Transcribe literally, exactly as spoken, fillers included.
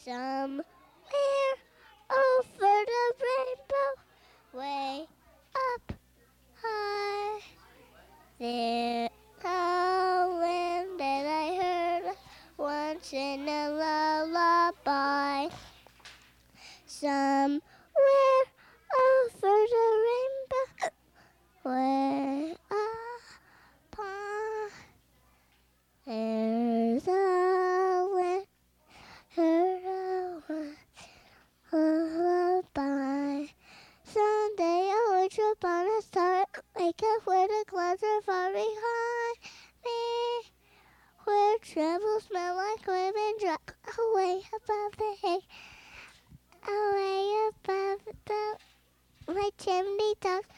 Somewhere over the rainbow, way up high, there's a land that I heard once in a lullaby. Somewhere over the rainbow, way up high, there's a land heard a lullaby. Someday I'll wake up on a star, wake up where the clouds are far behind me, where troubles smell like lemon drop, away above the hay, away above the my chimney top.